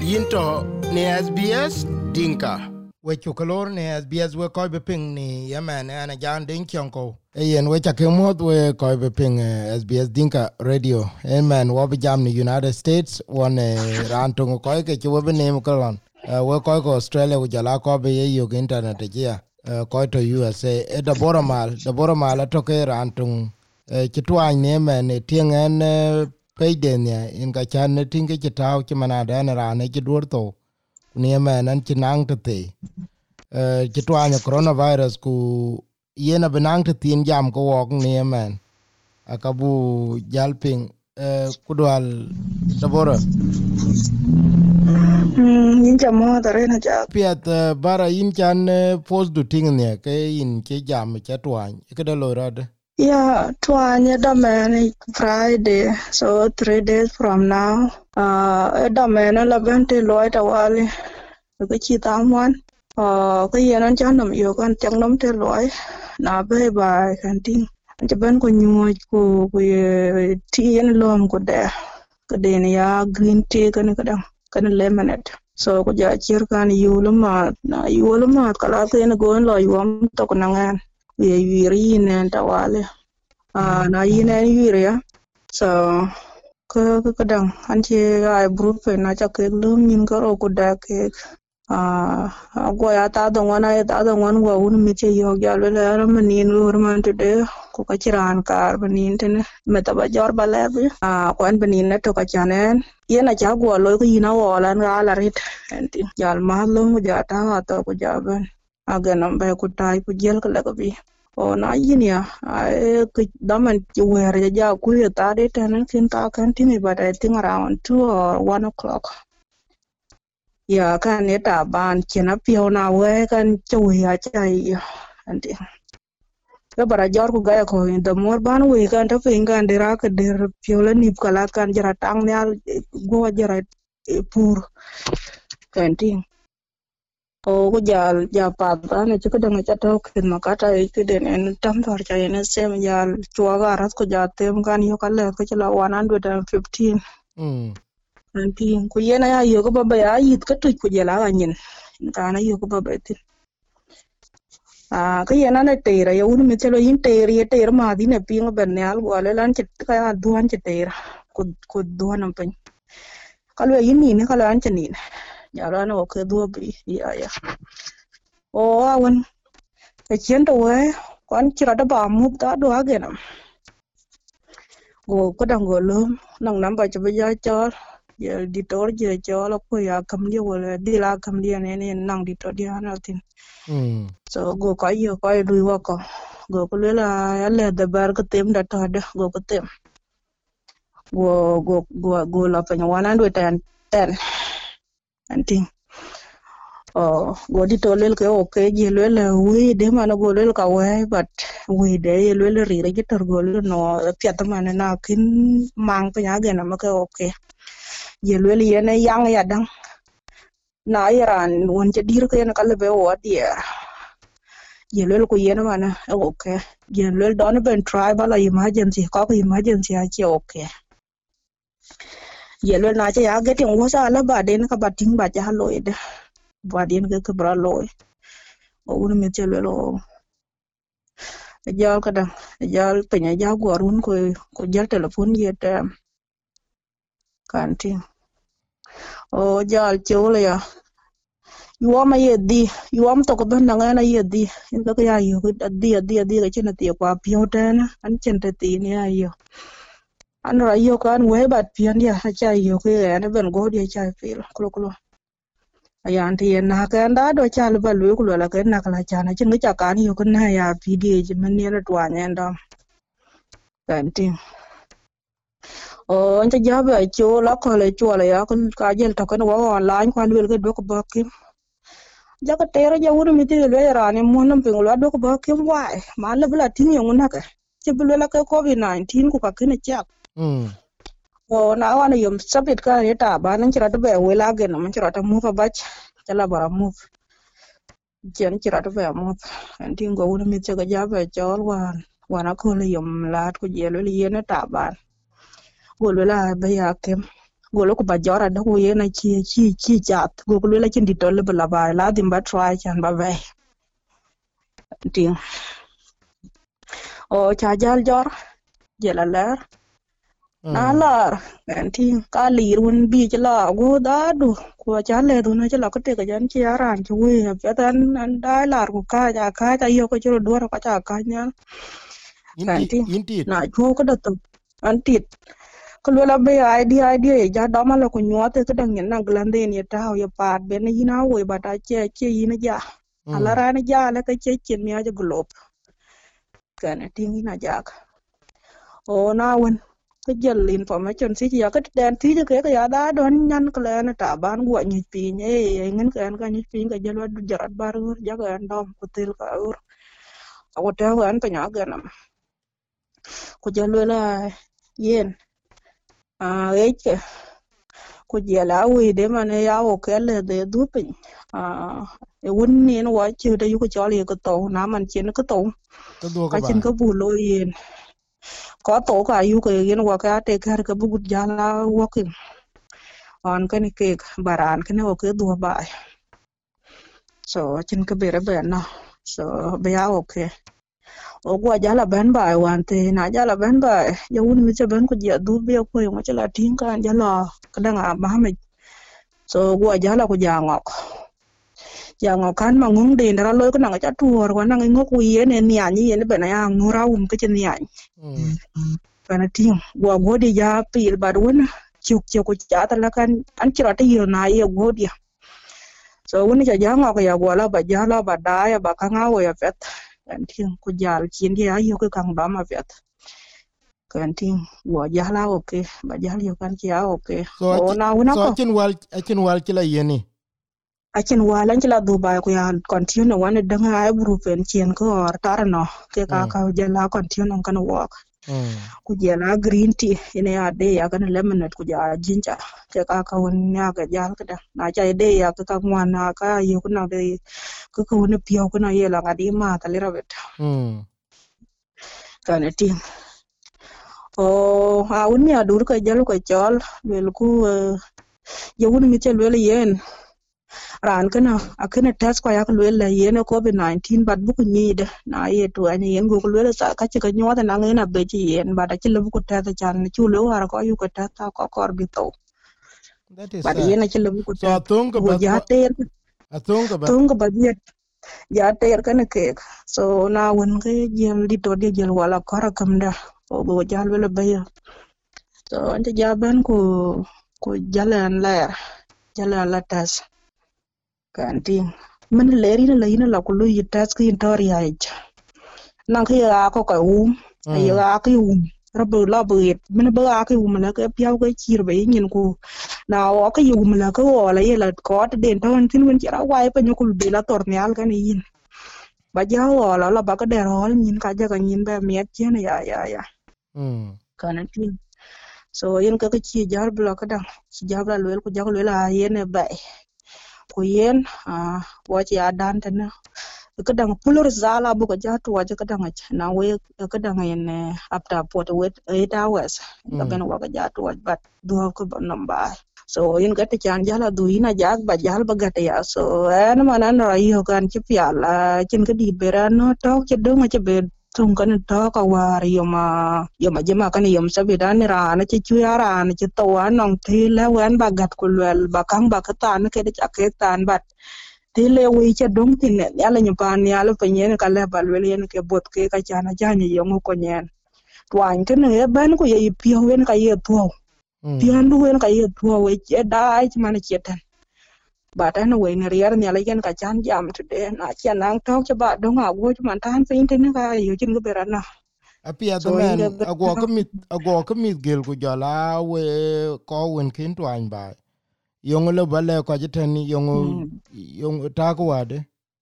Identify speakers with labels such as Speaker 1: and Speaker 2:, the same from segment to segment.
Speaker 1: Yinto ne SBS Dinka.
Speaker 2: We chukalor ne SBS we koy be ping ni yemen ana jan den kyonko yen we chakemot we koy be ping SBS Dinka radio yemen wo be jam ni United States one rantung koy ke we be name kolon we koy ko Australia we jala ko be yo internet ya koy to USA da boromal to ke rantung kitwa ne men tingen payden ya in ka chan tinge chitaw chimana da ran ke durto ni men an chinang te kitwanya coronavirus ku yena benang te tin jam ko wok ni men akabu jalping kudwal tabora
Speaker 3: yin jamo tare na ja
Speaker 2: piat bara yin chan post du ting ne ke yin ke jam ke twany ke de lorad
Speaker 3: twanya da man Friday, so 3 days from now da man la bente loita wali ko chi tamwan ko yenan chanam yo kan changnom te loy na be ba kan ting jaban ko nyoy ko ti yen lom ko de ne ya green tea kan lemonade so ko ja chir kan yuluma kala ken go lo yom to ko nangan ye yiri ne tawale na yine yiri ya so ko kadang anche ai group na cha ke lum nin ko ko da ke go ya ta don wana go un mi che yo ya le ra manin lur man de ko ka chiran kar banin ten meta ba jor balebi ko an banin na to ka chanen yena cha go lo ko yina wala na la rit enti jal ma lum ja ta to ko ja ben aganam ba ko tai ko jel ka la ko bi o na yinia ke daman wer ja ku ta de ten kin ta kan timi but I think around 2 or 1 o'clock ya kan eta ban kena pio na we kan chui ya chai andi ke bara jor ku ga ko in the more ban we kan ta fingan dira ka der pio la nip kala kan jara tang nyal go jara pur kanting o ko ja pa ban ne ko dang cha to kin makata ke den en tam thor cha ne sem ya chua ga ras ko ja tem kan yo kala ko chla 115 anting ku yena ya yo ko baba ya yit ka tu ku jela ganyin kana yo ko baba tin ka yena na tera ya unu mi chelo yin tera ma di ne pingo benal wala lan chit ka duan chitera ku duan ampen kalwe yin ni kala an chanin ya ran o ke du bi ya o awan ka chento we kon chira da ba mu ta do agenam go ko dango lo nang namba che ba ya chol ya ditor je chol ko ya kam dia wala dila kam dia ne nang ditor dia na tin so go ko yo ko du wa ko go ko la ya le da bar ko tem da to da go ko tem go la pa nya 110 anting go ditor le ko okay je le we de ma no go le ka we but we de le ri re ditor go le no pya ta ma na kin mang pa nya ga na ma ko okay ye lweli yene yang ya dang na iran won je dir ko yene kala be wo dia ye lwel ko yene mana okay ye lwel don ben tribal emergency ko emergency a che okay ye lwel na che ya getting wo sa la ba den ka bating ba ja loide ba den ke bra loy o un me che lwel jal ka dang jal penya ja gorun ko jal telefon ye te kanti o jal chole ya yuam yedi yuam to ko ben ngana yedi in ka ya yu di ga chen ti kwa pioten an chen ti ni ayo an ra yo kan we bat pian ya cha yo ke an ben go dia cha fil klo ayan ti na ka nda do cha ba lu ko la ka na kala cha na chen ga cha kan yo kan na ya pdi je men ni na twa nya ndam kan ti o anta jabe cho la ko le cho la ya kan ka jel to kan wa online kwa lu ke do ko ba ki jaga tera ja wuri mi tiri le rani monam pingula do ko ba kem wai ma le bla tin yo naka che bla la ka covid-19 ku ka kene chak o na wana yom sabit ka eta ba nan chira to be wela ge no chira to mu fa bach chala bara mu jen chira to be mu antin go wuri mi che ga ja be chol wana ko le yom lat ku je le yene ta ba go le la be ya kem golo ko ba jora da ko yena chi chat go ko la chin ditol le bla ba la dim ba try chan ba ve ting o cha jal jor jela ler na lar en ting ka lir won bi jela go da du ko cha le du na jela ko te ka jan chi aran chu we ya tan an da lar ko ka yo ko jero do ka cha ka nya en ting na chu ko da to an tit ko la be idea ya da ma la ko nyote ka dang na glande ni ta ya pat be na yina we ba ta che yina ja ala ran ja la ka che chen mi ja glob kana ting ina jak o na won cái giờ information xí giờ cái đèn tí cho cái ya da don nyan cái là ta ban gua nhị pi nhé ngin cái anh cái nhị pi cái giờ lo giờ bar giờ cái anh dom cái tel cái ur aku tahu kan penyaga nam ku jalo la yen eke ku jela wi de mane ya o kele de dupin e wonni no wa chi de yu ko chali ko to na man chen ko to ka chen ko bu lo yen có tổ cả yu cái yen wa ka te kar ka bu jala working on kan ke baran kan o ke du ba so chen ka bere be na so be ya okay o gua jala ban ba wan te na jala ban ba ya un mi che ban ko dia du be ko yo cha la tin kan jala ka danga ba me so gua jala ko jangok kan mangung de ndara loy ko nanga cha tuor ko nanga ngok wi ne nya ni ne be na ya ngora ko chen nya kana ting gua godi ja pil badun chuk ko cha ta la kan an chira ta yo na ye godi so woni ja jangok ya gua la ba da ya ba ka nga wo ya fet kan ting ko jal chin dia yo ko kang ba ma fet kan ting gua jala okay ba jal yo kan cha okay
Speaker 2: so na wona ko chin wal kila yeni
Speaker 3: achen walan chila Dubai ko ya continue wan danga ay grupen chien ko or tarno ke ka jala continue kan work ku jala green tea ine ya de ya kan lemonade ku ja ginger ke ka won ya ga jal kada na cha de ya ka mwana ka yo ko na de ko won pio ko na ye la ga di ma ta le rabet kan ti o a un ya dur ka jalo ko chol wel ku ye won mi chel wel yen ran kana akana test ko yak lwela yene COVID-19 bad buku nyide na yetu ani yengo lwela sa ka chika nyota na ngena beji yen bada chile buku test chan chulo har ko yu ko test ko kor bito bad yene chile buku test
Speaker 2: so
Speaker 3: atunga ba ya ter kana ke so na won ke jel dito de jel wala kor kamda o go jal wala baya so ante jaban ko jalan la test kanting men leri na leina la kulu yitas ki intoria ich nang ki ga ko ka ay ga ki rabu la buit men ba ki la ka piaw ka chir be nyin ku na o ka la ka o la yela ko ta den ton tin wen chira wai pa nyukul be la tornial kan yin ba ja o la ba ka der hol nyin ka ja ka nyin ba miet chen ya kanting so yin ka chi jar bla ka dang chi jar bla lel ku ja ko la yen ba ko yen wa ci adan tan ka dang pulur zala bu ko jatu wa ka dang na we ka dang yen after 48 hours ka ben wa ka jatu wa bat do ko namba so yen ka ta chan jala du ina jag ba jal ba gata ya so en manan ra yo kan ci piala cin ka di berano to ci do ma ci be tung kan to ka war yoma jema kan yom sabe dan ra na ci chuara na ci to anong thi la wan ba gat ku lel ba kang ba ka tan ke de ke tan bat thi le wi ci dong tin ne ala nyu pan ya lo penyen ka le bal wel yen ke bot ke ka chana jani yong ko nyen twan ke ne ban ku ye pio wen ka ye tuo pian du wen ka ye tuo we che dai ci man ci tan ba ta no we ne rier ne ala yen ka chan jam tude na chan nang tok cho ba dong a wo man tan fin tin ka yo chin go berana
Speaker 2: apia the man agwo komit gel ku jala we ko wen kin twan ba yong le bale ko jiten yong ta ko wade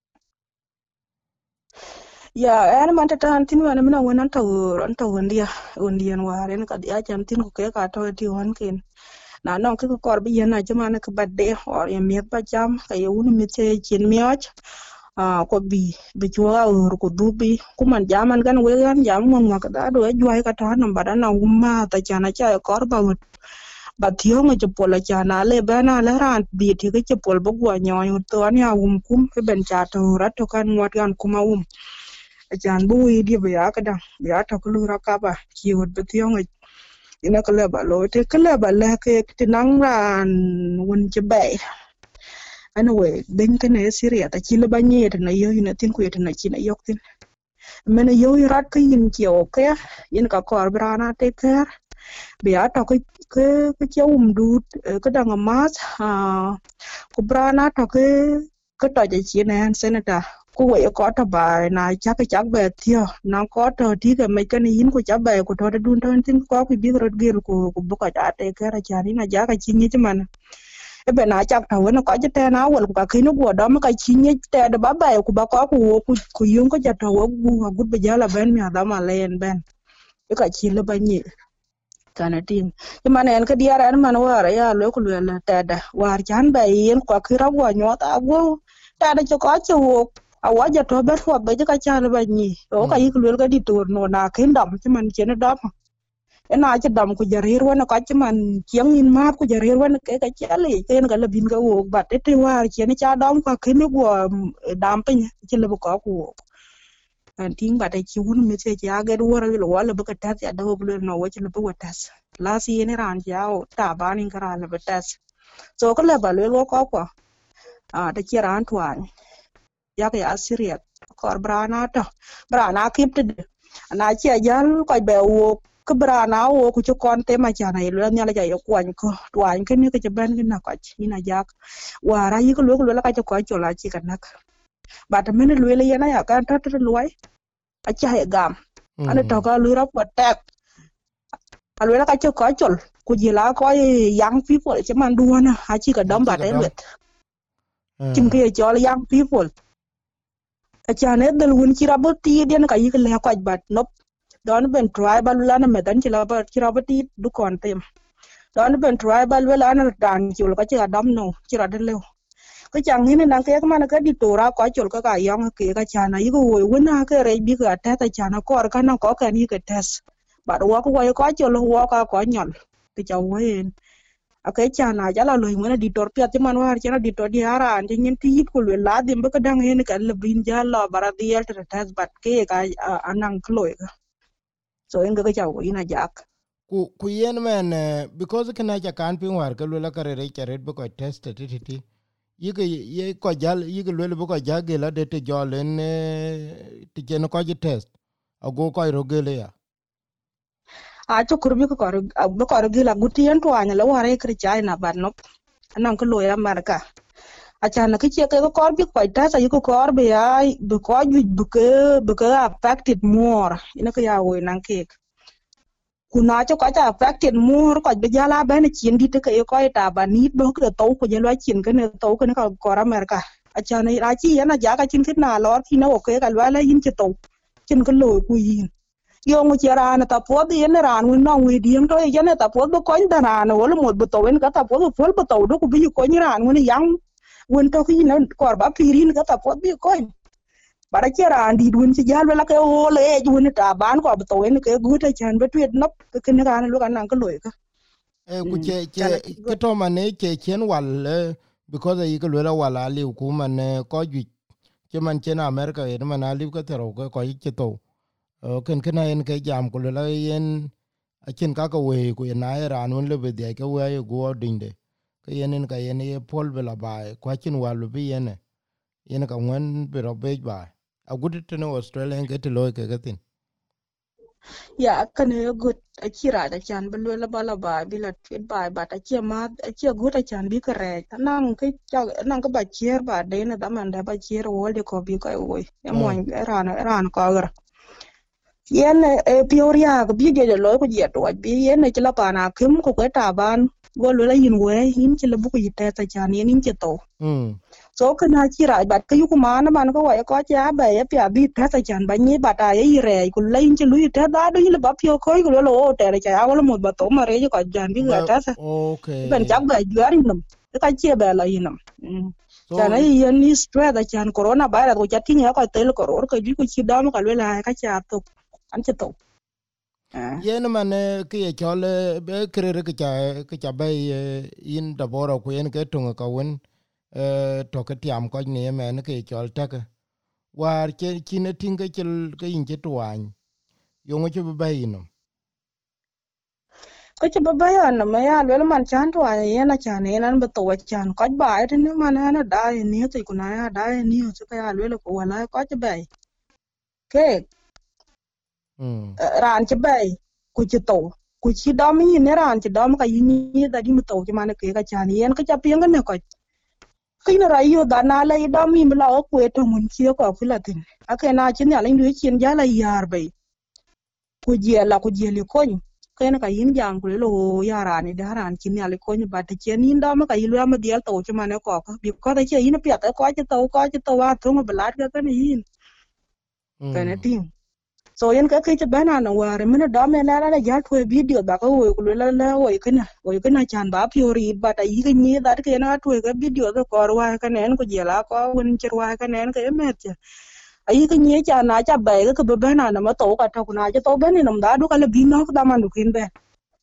Speaker 3: ya en man ta tan tin wan mina won to ndia waren ka dia chan tin ko ke ka to ti wan kin na non ke ko bi yana jama na ka badde or ya mi pa jam ka yo un mi che chin miach ko bi chwa ur ko dubi kuman jaman gan we gan jam mon ma ka da do jwa ka ta na bada na umma ta chana cha ko ba thiyo nga chupol cha na le bana la ran bi ti ke chupol bo gwa nyoy to an ya kum ke ben cha to ra to kan wat gan kuma chan bu wi di ba ka da ya to ku ra ka ba ki wot ba thiyo nga ina ka le ba lo te ka le ba le ke ti nang ran won che be anyway ben ke ne siria ta chi le ba nye ta na yo ina tin ku ta na chi na yok tin men yo rat ka yin ki o ke yin ka kor brana te ker bia to ke dut ke dang mas ku brana to ke to je chi ne senator ku we ko ta ba na cha ka be thio na ko to ti ke me ke ni yin ku cha be ku to dun ton tin ko ku bi ro gel ku bu ka ta te ke ra cha ni na ja ka chi ni man e be na cha ta wona ko je te na wol ku ka ki no go do ma ka chi ni te de ba ba ku ba ko ku yung ko ja to gu be ja la ben mi da ma len ben e ka chi le ba ni kana ting man en ka diara en man wara ya lo ku le ta da war chan ba yen ko ki ra go nyo ta go ta da ko chu a wa ja to be fo be ka cha le ba ni o ka yi ku le ka di tur no na ken dam chi man chen da ena cha dam ku jarir wona ka chi man chiang in ma ku jarir wona ke ka cha le ken ka le bin ka wo ba te war chen cha dam ka ken go dam pe chi le ko ku and ting ba ta chi won me che ya ga wora lo wala ba ka ta ya da go no wa chi le ba tas la si ne ran ja o ta ba ni ka ran le ba tas so ka le ba le lo ko ta chi ran twan ya ka asiria kor brana kip te na chi ajal ko be wo ke brana wo ku kon te ma cha na lo nya la ja yo kwan ko twan ke ni ke ban ke na ka chi na jak wara yi ko lo la ka ko cho la chi ka nak ba ta men lo le ya na ya ka ta lo ai a cha he gam ana to ka lu ra ko tek a lo la ka ko chol ku ji la ko young people che man du na ha chi ka dom ba te let chim ke cho young people a cha ne dal won chi ra bo ti den ka yi ka le ko ba nop don ben tribal la na me dan chi la ba chi ra bo ti du kon tem don ben tribal la na dan chi ka chi ga dom no chi ra de le ko chang ni na ke ma na ka di to ra ko chol ka yong ke ka cha na yi ko wo wona ke re bi ka ta cha na ko ka na ko ka ni ke tes ba wo ko ko chol wo ka ko nyol ti cha wo en a ke cha na ja la lo mo na di tor pya ti man war cha na di to di ara an tin ti yit ko le la dim ba ka dang hen ka le bin ja la bara di el ta tes bat ke ka anang kloy ka so en ga cha wo ina jak
Speaker 2: ku yen men because kana ja kan pin war ka la ka re cha red ba ko test ti ye ko jal yige le bu ko jage la de te jolen ti ken ko ji test ago ko ro gele ya
Speaker 3: a to kurbi ko gila guti en to anya la ware kri chai na ban no anan ko lo ya marka a cha na ki che ko bi ko ta sa ko be ya bu ko ju bu ke affected more ina ko ya wo nan ke kuna cho ko ta affected more ko be jala ben chin di te ko ta ba ni do ko to ko je lo chin ke ne to ko ne ko amerika a cha na ra chi na ja ka chin kit na lo ki na o ke ka lo la yin che to chin ko lo ku yin yo ngo chera na ta po di ne ran wi no wi diem to ye ne ta po do ko nda ran wo mo bu to en ka ta po do fol bu to do ku bi ko ni ran wi yang won to ki na ko ba pirin ka ta po bi ko bara chera andi dun ci jall la ke o le ju ni ta ban ko bu to en ke gu ta chan be tuyet nop ke ne ran lu kan nan ko loy ka
Speaker 2: ku ke to mane ke chen wal because yi ko la wala li ku man ko ju ke man chen america e man ali ko tero ko yi ke to ken ken en ke jam ko la yen a chen ka ko we ku na ran un le be de ke we go dinde ke yen ka yen ye pol be la ba ko chen wal bi yen ka wen be ro be ba a good to know australia en get lo ke gatin
Speaker 3: ya kana good a kira da chan be la bala ba bi la fit ba ta che ma a che good a chan bi ka re nan ke nan ka ba cher ba de na da man da ba cher wo de ko bi ko wo e mo ran ko gar yen e pioria ko bi de lo ko je to bi yen ne la pa na kim ko ta ban go lo la yin we yin ci la bu ko yite ta chan yin ci to so kana kira bat ka yuko mana man ko wa ko cha ba ya pya bi ta chan ba ni bata ye re ku lein ci lu ta da do ni ba pyo ko ko lo o te cha wa mo ba to ma re ko jan bi ga ta sa
Speaker 2: okay
Speaker 3: ben cha ba jari nam ka che ba la yinam chan ai yen ni stress da chan corona virus ko cha tin ya ko tel ko ro ko bi ko ci da mo ka le la ka cha to an ci to
Speaker 2: yen man ke ye chole be krer ke cha be in da boro ku yen ke tunga ka won to ke tiam ko ni men ke chol ta ke war ke chine tinga chel ke in che twan yo ngo che be ino
Speaker 3: ko ci ba bayan na ma ya lwel man chan to ay yana chan nan ba to chan ko ba ai tin man na da ni to ku na ya da ni to ka ya lwel ko wala ko ci bay ke ran ci bay ku ci to ku ci dom yi ne ran ci dom ka yi ni da di mu to ci man ke ka chan yen ka cha pinga ne ko kina rayo da na la dom mi la ko to mun ci ko filatin ake na ci ne ala ndu ci en jala yar bay ku je li ko kena ka yin jang ku lo yara ni daran kin ya le ko ni ba te chen yin da ma ka yilu ma dial to chuma ne ko bi ko ta che yin pya ta ko to wa to ma blat ka ne yin kana tin so yin ka ke che bana na wa re mina da me la ja to video ba ko wo ku la wo kana chan ba piori ba ta yi ka ni da ke na to ka video ko wa ka ne ko je la ko won cher wa ka ne ka me che ai cái nhớ cha na cha bè cái bè na mà tổ cả thâu na cha tổ bè này nằm đá đu cái là bí nó cái đam ăn được in bè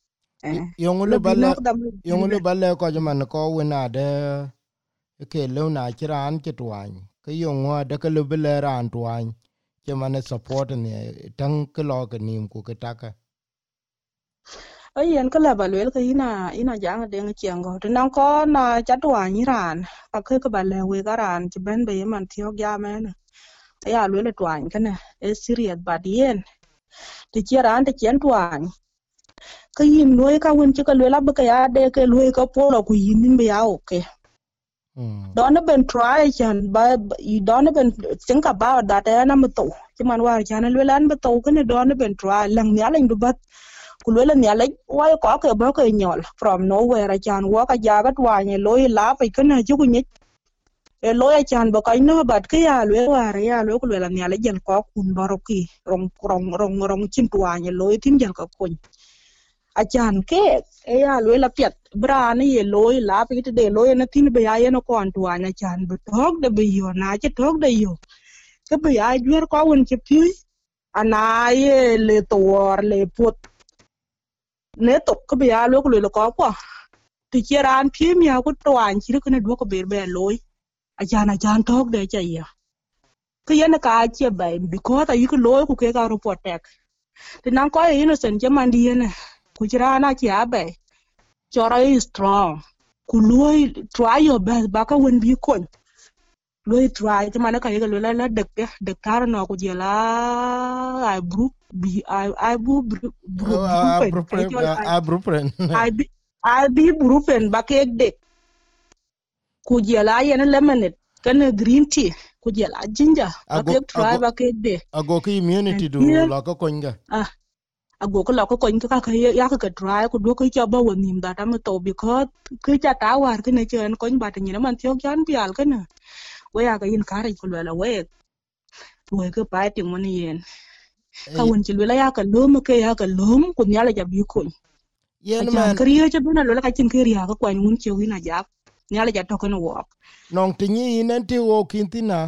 Speaker 2: yong le balle ko man ko wona de ke lo na chiran che twan ke yong wa de ke le bele ran twan che man support ne tang ke lo ke nim ku ke taka
Speaker 3: ấy anh cái là bà luyện cái ina giang để nghe chiang go thì nó có na cha twan ni ran cái bà luyện we cái ran chỉ bên bè man thiếu gia mẹ nè ya lwe le twany kana e serious but yen ti chira ante chen twany ka yin loy ka won chi ka lwe la ba ka ya de ke loy ka polo ku yin nin ba ya okay don't even try chan ba you don't even think about that na ma to chi man war chan lwe lan ba to kana don't even try lang nya lang du bat ku lwe la nya le wai ko ke ba ke nyol from nowhere chan wa ka ja ga twany loy la pa kana chi ku nyi e loya chan ba kai no bat ke ya lwe ware ya lwe ku lwe la nyale jel ko kun baroki rong chin tuanye loy tin jel ko kun a chan ke e ya lwe la pet brane ye loy la pe te de loy na tin be ya no kon tuanya chan be tok de be yo na che tok de yo ke be ya jwer ko won che pi ana ye le tor le put ne tok ke be ya lwe ku lwe ko ko ti cheran pi mi ya ku twan chi ke ne do ko be loy ajan tok de cha ya ke yen ka che bai because ta yiko loy ku ke ka report tek ti nan ko innocent je man di ne ku jira na chi abai chora is strong ku loy try your best ba ka won bi kon loy try ti man ka yiko la de tar no ku je la ai group bi ai bu group ai bi brufen ba ke de ku je la yen lemonade kana green tea ku je la ginger ba try ba ke de
Speaker 2: ago ki immunity do la ko konga
Speaker 3: ago ko la ko konga ka ya ka try ku do ko cha ba wonim da ta ma to because ku cha ta war ke ne chen kon ba ta ni man thio kyan pial kana we ya ka yin ka ri ku la we ke pa ti mon yen ka won chi la ya ka lum ke ya ka lum ku nya la ja bi ko
Speaker 2: yen man
Speaker 3: kriye cha bana lo la ka chin ke ri ka kwa mun chi wi na ja nya la ja to ko no wo
Speaker 2: non tinyi inen ti wo kintina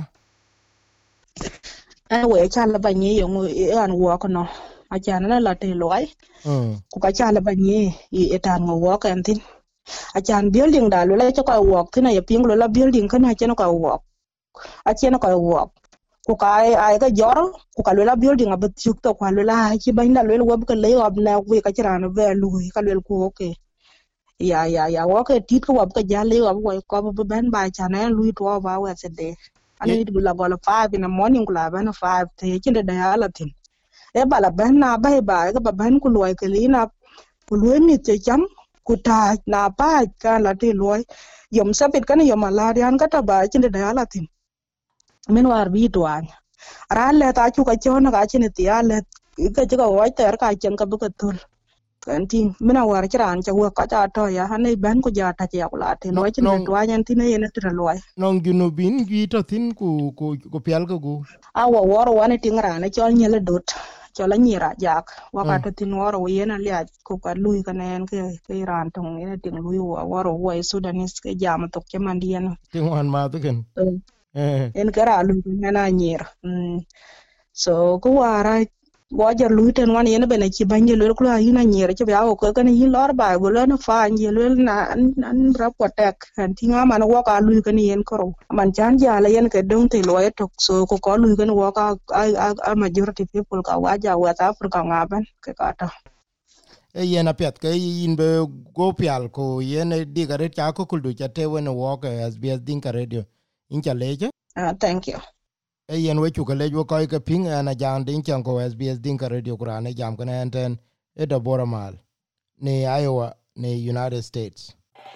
Speaker 3: we cha la ba ni yo an wo ko no a cha na la te loy ku ka cha la ba ni e tan ngo wo kan tin a chan building da lo la cha ko wo tin ya ping lo la building kana cha no ko wo a cha no ko wo ku ka ai ka jor ku ka lo la building a bet chuk to kwa lo la chi ba nda lo wo ka le ob na we ka cha na ve lu ka lo ku okay ya wo ka tit ko ka ja le wo ko ba ban ba cha na lu to ba wa se de ani du la go la 5 in the morning ku la ban 5 te chin de ya la tin e ba la ban na ba ka ba ban ku loy ke li na ku loy mi te cham ku ta na pa ka la te loy yom sa pit ka ni yom la rian ka ta ba chin de ya la tin men war bi to an ra le ta chu ka chon ka chin ti ya le ka ji ka wo ter ka chen ka bu ka tul kan tin mina war chiran cha wo ka cha to ya hanai ban ku ja ta ya kula te loy chin to an tin ne ne tra loy
Speaker 2: non ginu bin gi to tin ku pial ko gu
Speaker 3: a wo wor wan tin ra ne chol nyele dot chola nyira jak wa ka to tin wor wo yena lya ku ka lui ka nen ke ran tong ne tin lui wor wo sudanis ke jam to ke mandien
Speaker 2: tin wan ma to ken
Speaker 3: en kara lu na nyir so ku wara waja luiten wan yen bene ci banje lol kula ina nyere ci ba ko kan yin lor ba go lon fa anje lol na an bra potek an tinga man wo ka lu kan yen koro man chan jala yen ke dong te lo etok so ko lu kan wo ka a majority people ka waja West Africa ngaben ke kata
Speaker 2: yen apet ke yin be go pial ko yen digare cha ko kuldu cha te wen wo ke SBS Dinka Radio in cha leje
Speaker 3: thank you
Speaker 2: yen we chu ke lejo ko ke ping ana jan din chan ko SBS Dinka Radio kurane jam kan enten da boramal ne Iowa ne United States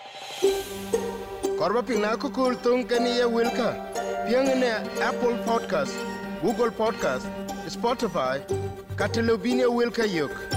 Speaker 1: korba ping na ko kul tung kan ye wilka piang ne Apple Podcast, Google Podcast, Spotify, Catalognia wilka yok